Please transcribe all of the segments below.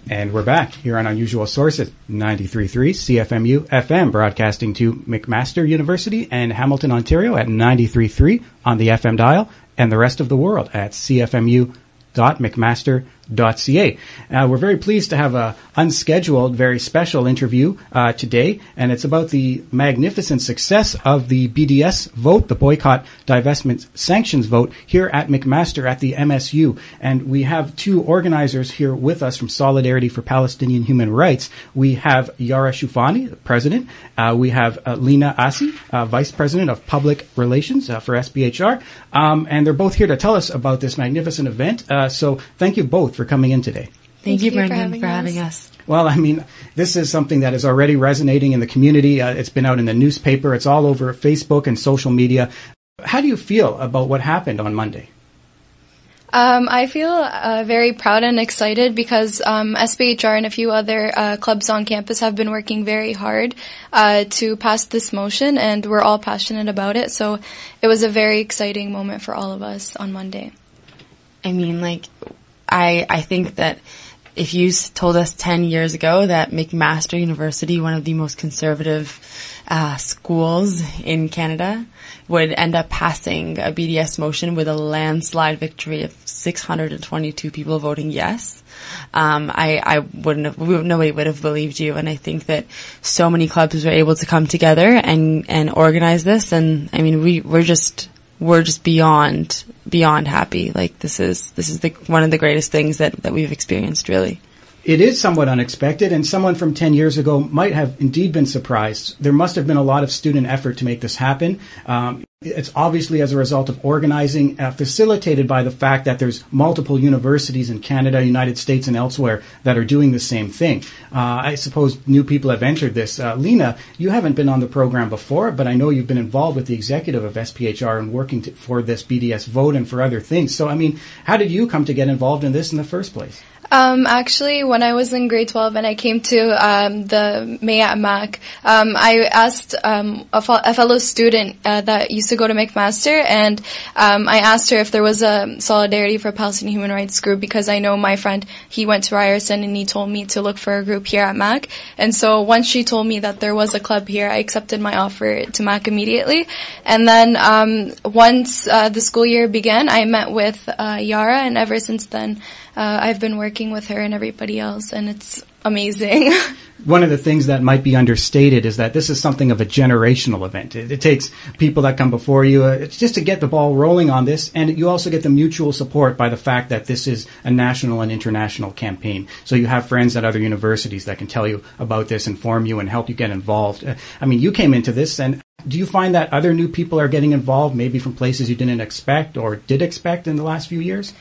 And we're back here on Unusual Sources, 93.3 CFMU FM, broadcasting to McMaster University and Hamilton, Ontario at 93.3 on the FM dial, and the rest of the world at cfmu.mcmaster.ca. We're very pleased to have a unscheduled, very special interview today, and it's about the magnificent success of the BDS vote, the Boycott, Divestment, Sanctions vote, here at McMaster at the MSU. And we have two organizers here with us from Solidarity for Palestinian Human Rights. We have Yara Shufani, the president. We have Lena Asi, vice president of public relations for SBHR. And they're both here to tell us about this magnificent event. So thank you both for coming in today. Thank you, Brendan, for having us. Well, I mean, this is something that is already resonating in the community. It's been out in the newspaper. It's all over Facebook and social media. How do you feel about what happened on Monday? I feel very proud and excited because SBHR and a few other clubs on campus have been working very hard to pass this motion, and we're all passionate about it. So it was a very exciting moment for all of us on Monday. I mean, I think that if you told us 10 years ago that McMaster University, one of the most conservative schools in Canada, would end up passing a BDS motion with a landslide victory of 622 people voting yes, nobody would have believed you. And I think that so many clubs were able to come together and organize this. And I mean, we're just beyond happy. Like this is one of the greatest things that we've experienced, really. It is somewhat unexpected, and someone from 10 years ago might have indeed been surprised. There must have been a lot of student effort to make this happen. It's obviously as a result of organizing, facilitated by the fact that there's multiple universities in Canada, United States, and elsewhere that are doing the same thing. I suppose new people have entered this. Lena, you haven't been on the program before, but I know you've been involved with the executive of SPHR and working for this BDS vote and for other things. So, I mean, how did you come to get involved in this in the first place? Actually, when I was in grade 12 and I came to the May at Mac, I asked a fellow student that used to go to McMaster, and I asked her if there was a Solidarity for Palestinian Human Rights group, because I know my friend, he went to Ryerson and he told me to look for a group here at Mac. And so once she told me that there was a club here, I accepted my offer to Mac immediately. And then once the school year began, I met with Yara, and ever since then I've been working with her and everybody else, and it's amazing. One of the things that might be understated is that this is something of a generational event. It takes people that come before you. It's just to get the ball rolling on this, and you also get the mutual support by the fact that this is a national and international campaign. So you have friends at other universities that can tell you about this, inform you, and help you get involved. I mean, you came into this, and do you find that other new people are getting involved, maybe from places you didn't expect or did expect in the last few years?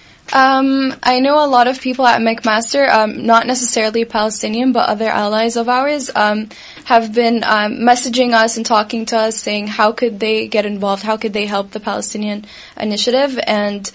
I know a lot of people at McMaster, not necessarily Palestinian, but other allies of ours, have been messaging us and talking to us, saying how could they get involved, how could they help the Palestinian initiative. And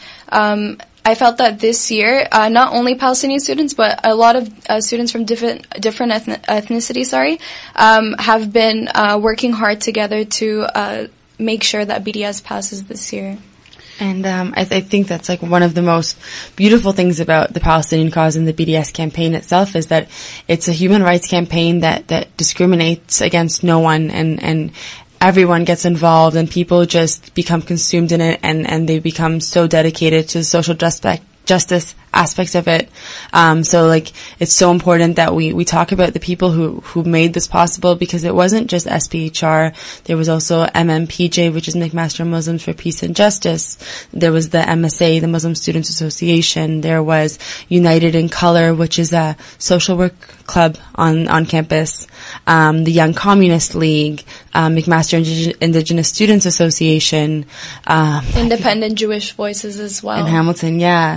I felt that this year, not only Palestinian students, but a lot of students from different ethnicities, have been working hard together to make sure that BDS passes this year. And I think that's like one of the most beautiful things about the Palestinian cause and the BDS campaign itself, is that it's a human rights campaign that discriminates against no one, and everyone gets involved, and people just become consumed in it, and they become so dedicated to the social justice aspects of it. So like, it's so important that we talk about the people who made this possible, because it wasn't just SPHR. There was also MMPJ, which is McMaster Muslims for Peace and Justice. There was the MSA, the Muslim Students Association. There was United in Color, which is a social work club on campus. The Young Communist League, McMaster Indigenous Students Association, Independent Jewish Voices as well. In Hamilton, yeah.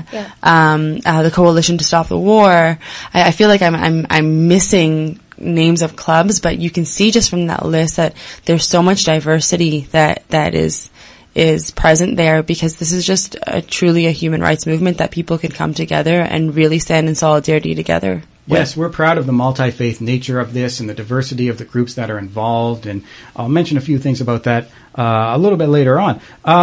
The Coalition to Stop the War. I feel like I'm missing names of clubs, but you can see just from that list that there's so much diversity that is present there, because this is just truly a human rights movement that people can come together and really stand in solidarity together. Yes, we're proud of the multi-faith nature of this and the diversity of the groups that are involved, and I'll mention a few things about that a little bit later on.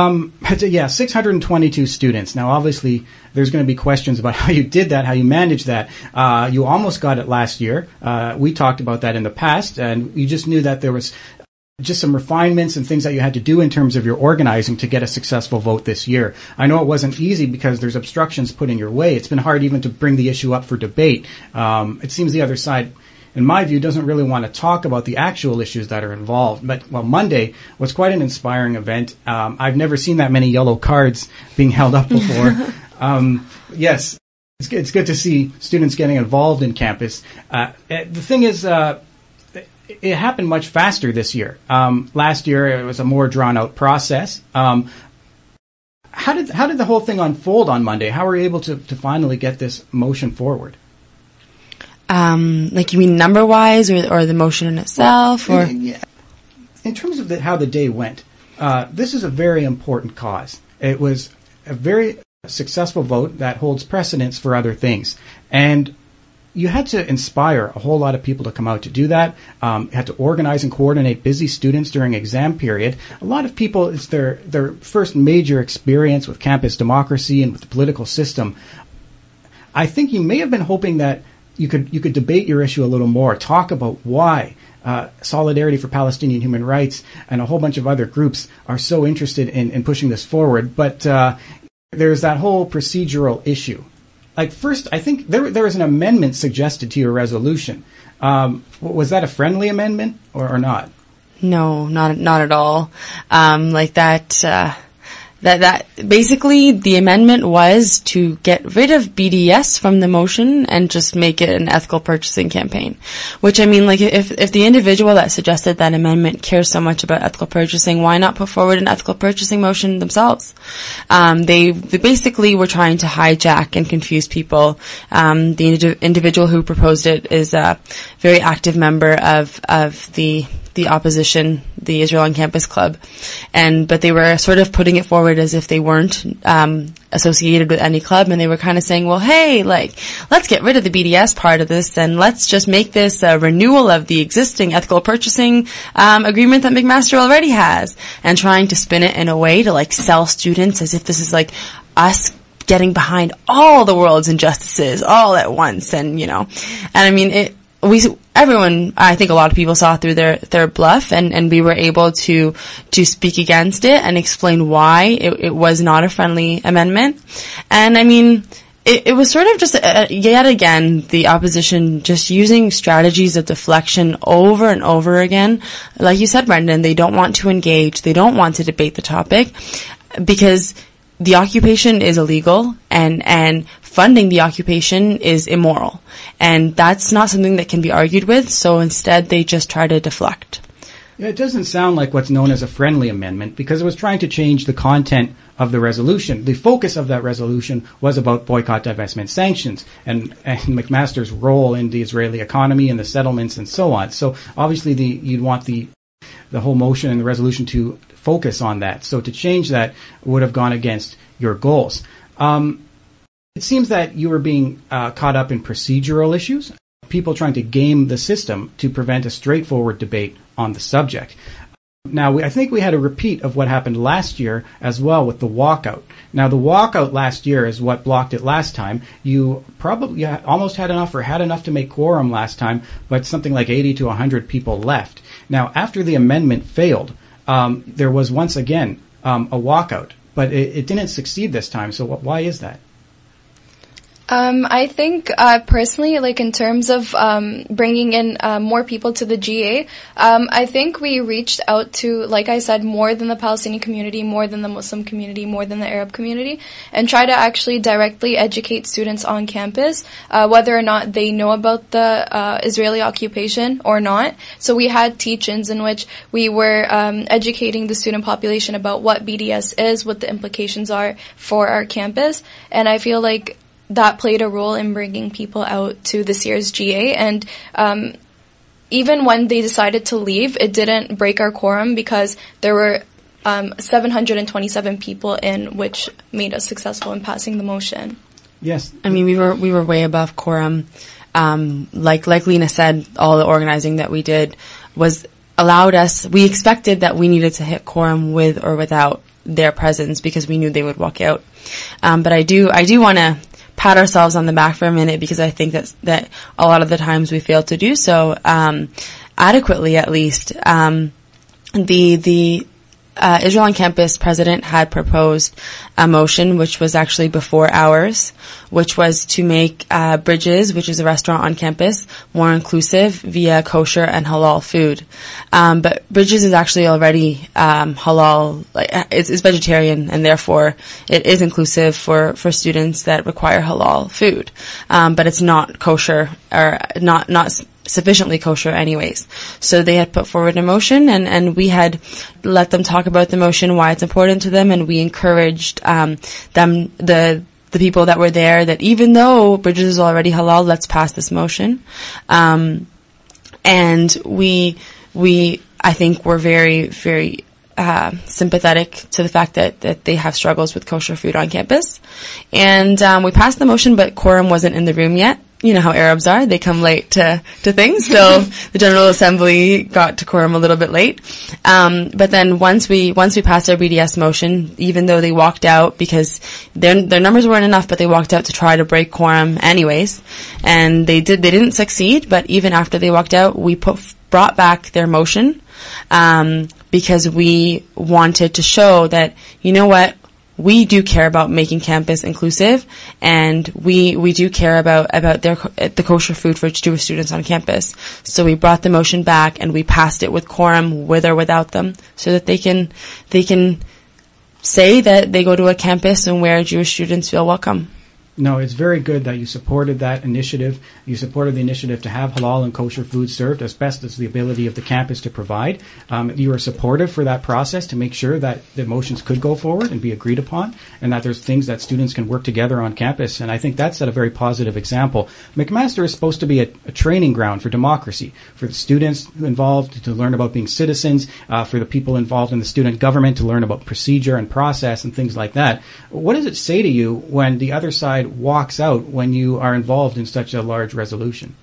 622 students. Now, obviously, there's going to be questions about how you did that, how you managed that. You almost got it last year. We talked about that in the past, and you just knew that there was just some refinements and things that you had to do in terms of your organizing to get a successful vote this year. I know it wasn't easy because there's obstructions put in your way. It's been hard even to bring the issue up for debate. It seems the other side, in my view, doesn't really want to talk about the actual issues that are involved. But, Monday was quite an inspiring event. I've never seen that many yellow cards being held up before. Yes, it's good to see students getting involved in campus. The thing is, it happened much faster this year. Last year, it was a more drawn-out process. How did the whole thing unfold on Monday? How were you able to finally get this motion forward? Like you mean number-wise, or the motion in itself, or in terms of how the day went? This is a very important cause. It was a very successful vote that holds precedence for other things, and you had to inspire a whole lot of people to come out to do that. You had to organize and coordinate busy students during exam period. A lot of people, it's their first major experience with campus democracy and with the political system. I think you may have been hoping that you could debate your issue a little more, talk about why Solidarity for Palestinian Human Rights and a whole bunch of other groups are so interested in pushing this forward. But there's that whole procedural issue. Like, first, I think there was an amendment suggested to your resolution. Was that a friendly amendment or not? No, not at all. That basically the amendment was to get rid of BDS from the motion and just make it an ethical purchasing campaign. Which, I mean, like, if the individual that suggested that amendment cares so much about ethical purchasing, why not put forward an ethical purchasing motion themselves? They basically were trying to hijack and confuse people. The individual who proposed it is a very active member of the opposition, the Israel on Campus Club, but they were sort of putting it forward as if they weren't associated with any club, and they were kind of saying, well, hey, like, let's get rid of the BDS part of this, and let's just make this a renewal of the existing ethical purchasing agreement that McMaster already has, and trying to spin it in a way to, like, sell students as if this is, like, us getting behind all the world's injustices all at once, and I mean, everyone, I think a lot of people saw through their bluff, and we were able to speak against it and explain why it was not a friendly amendment. And I mean, it was sort of just yet again the opposition just using strategies of deflection over and over again. Like you said, Brendan, they don't want to engage, they don't want to debate the topic because the occupation is illegal and funding the occupation is immoral. And that's not something that can be argued with, so instead they just try to deflect. Yeah, it doesn't sound like what's known as a friendly amendment because it was trying to change the content of the resolution. The focus of that resolution was about boycott, divestment, sanctions, and McMaster's role in the Israeli economy and the settlements and so on. So obviously you'd want the whole motion and the resolution to focus on that. So to change that would have gone against your goals. It seems that you were being caught up in procedural issues, people trying to game the system to prevent a straightforward debate on the subject. Now, I think we had a repeat of what happened last year as well with the walkout. Now, the walkout last year is what blocked it last time. You probably almost had enough to make quorum last time, but something like 80 to 100 people left. Now, after the amendment failed, there was once again a walkout, but it didn't succeed this time. So why is that? I think, personally, like in terms of, bringing in, more people to the GA, I think we reached out to, like I said, more than the Palestinian community, more than the Muslim community, more than the Arab community, and try to actually directly educate students on campus, whether or not they know about the, Israeli occupation or not. So we had teach-ins in which we were, educating the student population about what BDS is, what the implications are for our campus, and I feel like that played a role in bringing people out to this year's GA. And even when they decided to leave, it didn't break our quorum because there were 727 people in, which made us successful in passing the motion. Yes. I mean, we were way above quorum. like Lena said, all the organizing that we did was allowed us, we expected that we needed to hit quorum with or without their presence because we knew they would walk out. But I do want to pat ourselves on the back for a minute because I think that a lot of the times we fail to do so, adequately at least. The Israel on Campus president had proposed a motion, which was actually before ours, which was to make Bridges, which is a restaurant on campus, more inclusive via kosher and halal food. But Bridges is actually already halal, like it's vegetarian, and therefore it is inclusive for students that require halal food. But it's not kosher or not sufficiently kosher anyways. So they had put forward a motion and we had let them talk about the motion, why it's important to them, and we encouraged the people that were there that even though Bridges is already halal, let's pass this motion. And we I think were very, very sympathetic to the fact that they have struggles with kosher food on campus. And we passed the motion, but quorum wasn't in the room yet. You know how Arabs are. They come late to things. So the General Assembly got to quorum a little bit late. But then once we passed our BDS motion, even though they walked out because their numbers weren't enough, but they walked out to try to break quorum anyways. And they didn't succeed, but even after they walked out, we brought back their motion, because we wanted to show that, you know what, we do care about making campus inclusive, and we do care about the kosher food for Jewish students on campus. So we brought the motion back and we passed it with quorum, with or without them, so that they can say that they go to a campus and where Jewish students feel welcome. No, it's very good that you supported that initiative. You supported the initiative to have halal and kosher food served as best as the ability of the campus to provide. You were supportive for that process to make sure that the motions could go forward and be agreed upon, and that there's things that students can work together on campus. And I think that's a very positive example. McMaster is supposed to be a training ground for democracy, for the students involved to learn about being citizens, for the people involved in the student government to learn about procedure and process and things like that. What does it say to you when the other side walks out when you are involved in such a large resolution?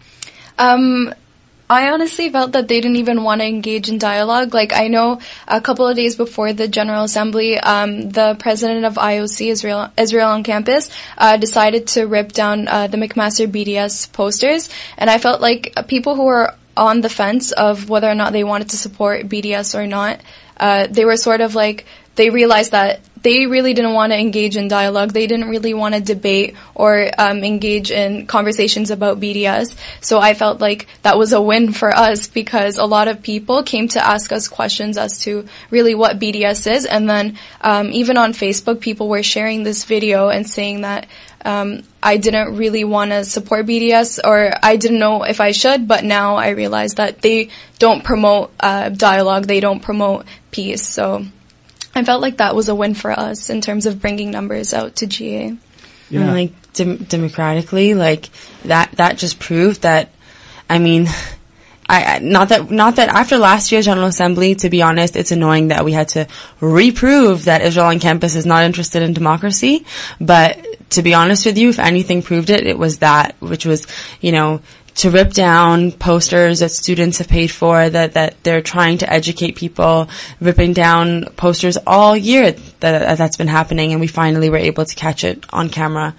I honestly felt that they didn't even want to engage in dialogue. Like, I know a couple of days before the General Assembly, the president of IOC, Israel on Campus, decided to rip down the McMaster BDS posters. And I felt like people who were on the fence of whether or not they wanted to support BDS or not, they were sort of like, they realized that they really didn't want to engage in dialogue. They didn't really want to debate or engage in conversations about BDS. So I felt like that was a win for us because a lot of people came to ask us questions as to really what BDS is. And then even on Facebook, people were sharing this video and saying that I didn't really want to support BDS, or I didn't know if I should, but now I realize that they don't promote dialogue. They don't promote peace. So I felt like that was a win for us in terms of bringing numbers out to GA. Yeah. And like democratically, like that just proved that, I mean, not that after last year's General Assembly, to be honest, it's annoying that we had to reprove that Israel on Campus is not interested in democracy. But to be honest with you, if anything proved it, it was that, which was, you know, to rip down posters that students have paid for, that they're trying to educate people, ripping down posters all year that's been happening, and we finally were able to catch it on camera.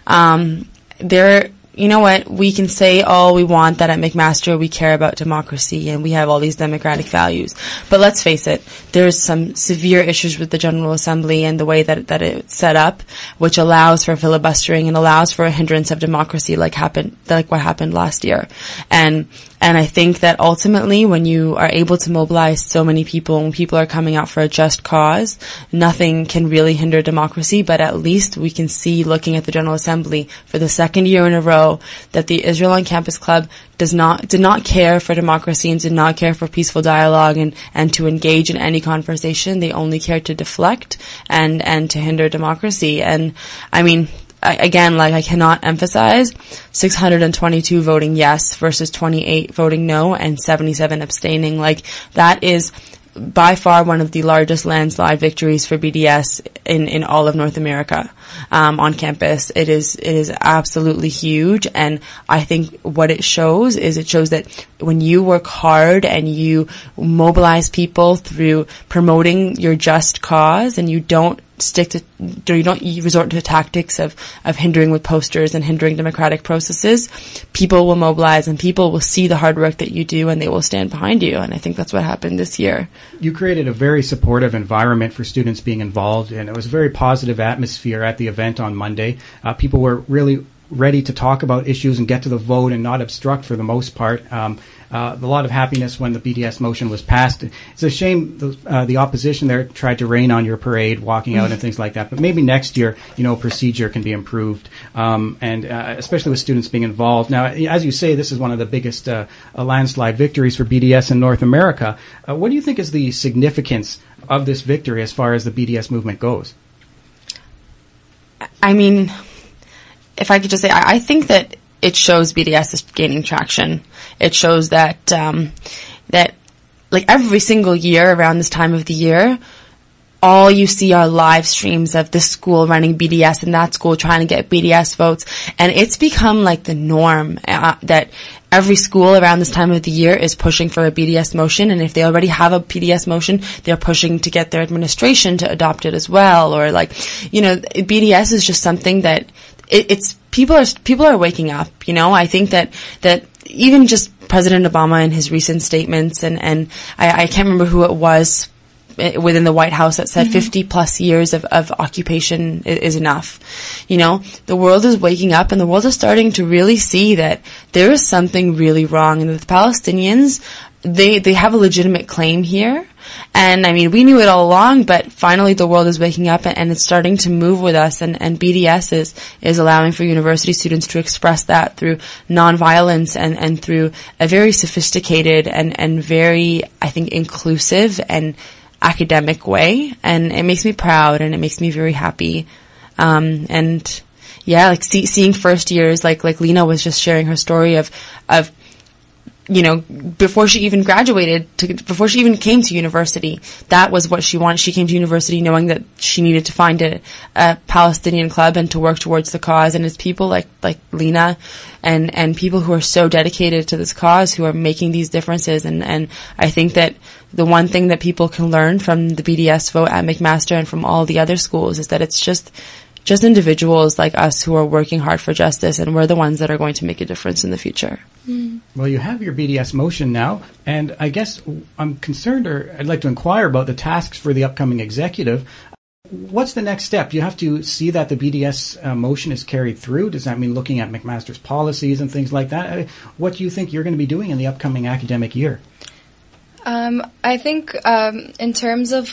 You know what, we can say all we want that at McMaster we care about democracy and we have all these democratic values. But let's face it, there's some severe issues with the General Assembly and the way that it's set up, which allows for filibustering and allows for a hindrance of democracy like what happened last year. And I think that ultimately when you are able to mobilize so many people, when people are coming out for a just cause, nothing can really hinder democracy, but at least we can see, looking at the General Assembly for the second year in a row, that the Israel on Campus Club did not care for democracy and did not care for peaceful dialogue and to engage in any conversation. They only cared to deflect and to hinder democracy. And I mean, again, like I cannot emphasize 622 voting yes versus 28 voting no and 77 abstaining. Like that is by far one of the largest landslide victories for BDS in all of North America, on campus. It is absolutely huge. And I think what it shows that when you work hard and you mobilize people through promoting your just cause, and you don't resort to tactics of hindering with posters and hindering democratic processes, people will mobilize and people will see the hard work that you do and they will stand behind you. And I think that's what happened this year. You created a very supportive environment for students being involved, and it was a very positive atmosphere at the event on Monday. People were really ready to talk about issues and get to the vote and not obstruct for the most part. A lot of happiness when the BDS motion was passed. It's a shame the opposition there tried to rain on your parade, walking out and things like that. But maybe next year, procedure can be improved, and especially with students being involved. Now, as you say, this is one of the biggest landslide victories for BDS in North America. What do you think is the significance of this victory as far as the BDS movement goes? I mean, if I could just say, I think that it shows BDS is gaining traction. It shows that like every single year around this time of the year, all you see are live streams of this school running BDS and that school trying to get BDS votes. And it's become like the norm that every school around this time of the year is pushing for a BDS motion. And if they already have a BDS motion, they're pushing to get their administration to adopt it as well. Or BDS is just something that people are waking up. I think that even just President Obama in his recent statements, and I can't remember who it was within the White House that said 50 plus years of occupation is enough. The world is waking up and the world is starting to really see that there is something really wrong, and that the Palestinians, they have a legitimate claim here. And I mean, we knew it all along, but finally the world is waking up and it's starting to move with us, and BDS is allowing for university students to express that through nonviolence and through a very sophisticated and very, I think, inclusive and academic way. And it makes me proud and it makes me very happy. And yeah, like seeing first years, like Lena was just sharing her story of before she even graduated, before she even came to university, that was what she wanted. She came to university knowing that she needed to find a Palestinian club and to work towards the cause. And it's people like Lena and people who are so dedicated to this cause who are making these differences. And I think that the one thing that people can learn from the BDS vote at McMaster and from all the other schools is that it's just individuals like us who are working hard for justice, and we're the ones that are going to make a difference in the future. Well, you have your BDS motion now, and I guess I'm concerned, or I'd like to inquire about the tasks for the upcoming executive. What's the next step? You have to see that the BDS motion is carried through. Does that mean looking at McMaster's policies and things like that? What do you think you're going to be doing in the upcoming academic year? I think in terms of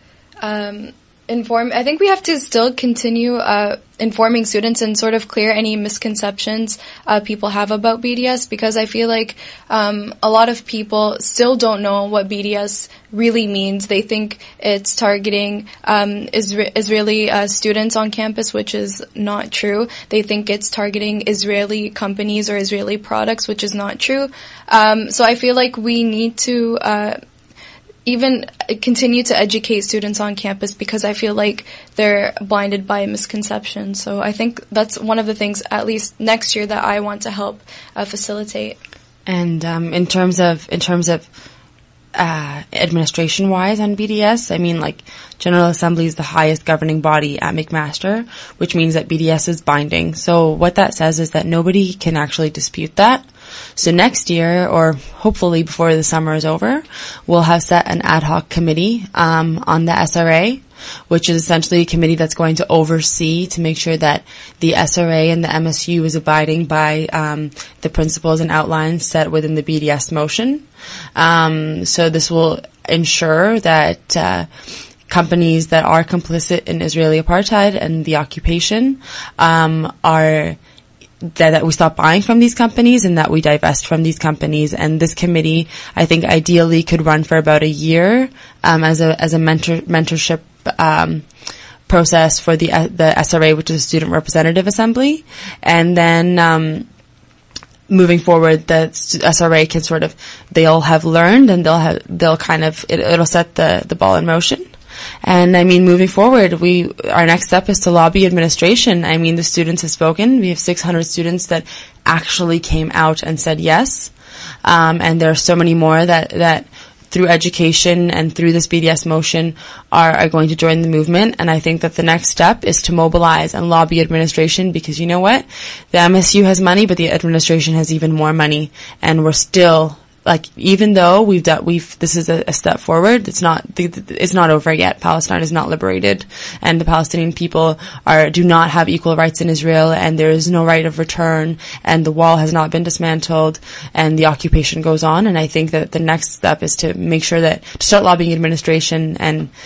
I think we have to still continue informing students and sort of clear any misconceptions people have about BDS, because I feel like a lot of people still don't know what BDS really means. They think it's targeting Israeli students on campus, which is not true. They think it's targeting Israeli companies or Israeli products, which is not true. So I feel like we need to even continue to educate students on campus, because I feel like they're blinded by misconceptions. So I think that's one of the things, at least next year, that I want to help facilitate. And in terms of administration wise on BDS, I mean, like, General Assembly is the highest governing body at McMaster, which means that BDS is binding. So what that says is that nobody can actually dispute that. So next year, or hopefully before the summer is over, we'll have set an ad hoc committee on the SRA, which is essentially a committee that's going to oversee to make sure that the SRA and the MSU is abiding by the principles and outlines set within the BDS motion. So this will ensure that companies that are complicit in Israeli apartheid and the occupation that we stop buying from these companies and that we divest from these companies. And this committee, I think, ideally could run for about a year as a mentorship process for the SRA, which is the Student Representative Assembly, and then moving forward, the SRA can they'll have learned, and it'll set the ball in motion. And I mean, moving forward, our next step is to lobby administration. I mean, the students have spoken. We have 600 students that actually came out and said yes. And there are so many more that through education and through this BDS motion are going to join the movement. And I think that the next step is to mobilize and lobby administration, because you know what? The MSU has money, but the administration has even more money. And we're still, even though this is a step forward, it's not over yet. Palestine is not liberated, and the Palestinian people do not have equal rights in Israel, and there is no right of return, and the wall has not been dismantled, and the occupation goes on. And I think that the next step is to make sure to start lobbying administration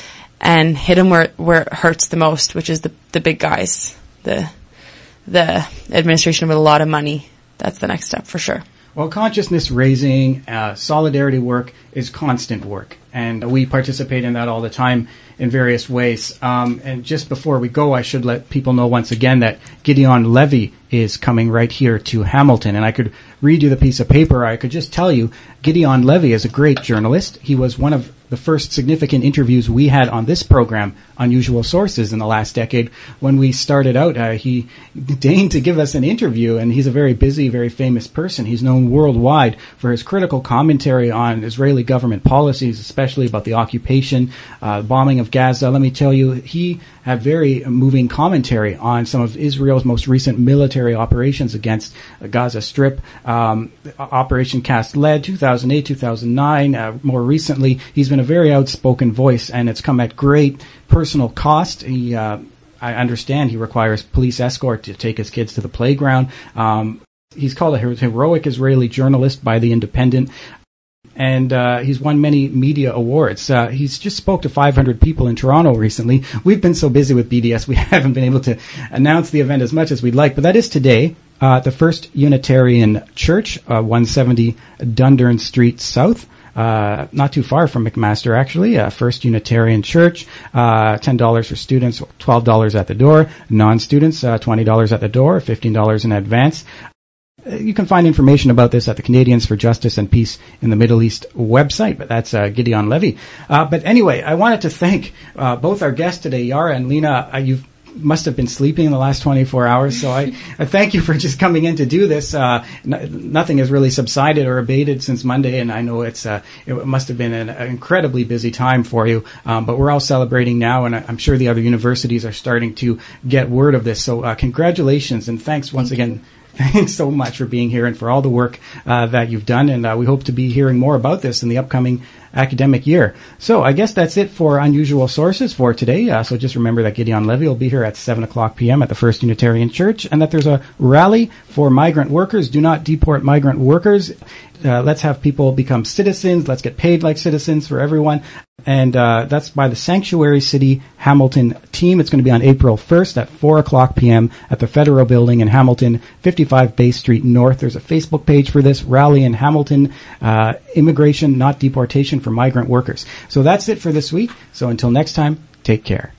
and hit them where it hurts the most, which is the big guys, the administration with a lot of money. That's the next step for sure. Well, consciousness raising, solidarity work is constant work, and we participate in that all the time in various ways. And just before we go, I should let people know once again that Gideon Levy is coming right here to Hamilton, and I could read you the piece of paper. I could just tell you, Gideon Levy is a great journalist. He was one of the first significant interviews we had on this program, Unusual Sources, in the last decade. When we started out, he deigned to give us an interview, and he's a very busy, very famous person. He's known worldwide for his critical commentary on Israeli government policies, especially about the occupation, bombing of Gaza. Let me tell you, he had very moving commentary on some of Israel's most recent military operations against the Gaza Strip. Operation Cast Lead, 2008, 2009. More recently, he's been a very outspoken voice, and it's come at great personal cost. I understand he requires police escort to take his kids to the playground. He's called a heroic Israeli journalist by The Independent. And he's won many media awards. He's just spoke to 500 people in Toronto recently. We've been so busy with BDS, we haven't been able to announce the event as much as we'd like. But that is today, the First Unitarian Church, 170 Dundurn Street South. Not too far from McMaster, actually. First Unitarian Church, $10 for students, $12 at the door. Non-students, $20 at the door, $15 in advance. You can find information about this at the Canadians for Justice and Peace in the Middle East website, but that's Gideon Levy. But anyway, I wanted to thank both our guests today, Yara and Lena. You must have been sleeping in the last 24 hours, so I thank you for just coming in to do this. Nothing has really subsided or abated since Monday, and I know it must have been an incredibly busy time for you, but we're all celebrating now, and I'm sure the other universities are starting to get word of this. So congratulations, and thanks once again. Thanks so much for being here and for all the work that you've done, and we hope to be hearing more about this in the upcoming academic year. So I guess that's it for Unusual Sources for today. So just remember that Gideon Levy will be here at 7 o'clock p.m. at the First Unitarian Church, and that there's a rally for migrant workers. Do not deport migrant workers. Let's have people become citizens. Let's get paid like citizens for everyone. And that's by the Sanctuary City Hamilton team. It's going to be on April 1st at 4 o'clock p.m. at the Federal Building in Hamilton, 55 Bay Street North. There's a Facebook page for this rally in Hamilton, immigration, not deportation for migrant workers. So that's it for this week. So until next time, take care.